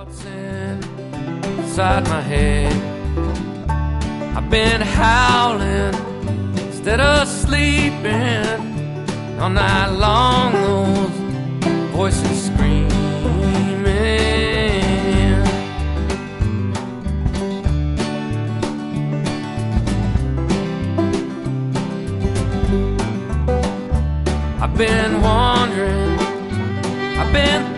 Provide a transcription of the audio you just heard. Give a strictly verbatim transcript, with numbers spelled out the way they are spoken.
thoughts inside my head. I've been howling instead of sleeping all night long. Those voices screaming. I've been wandering, I've been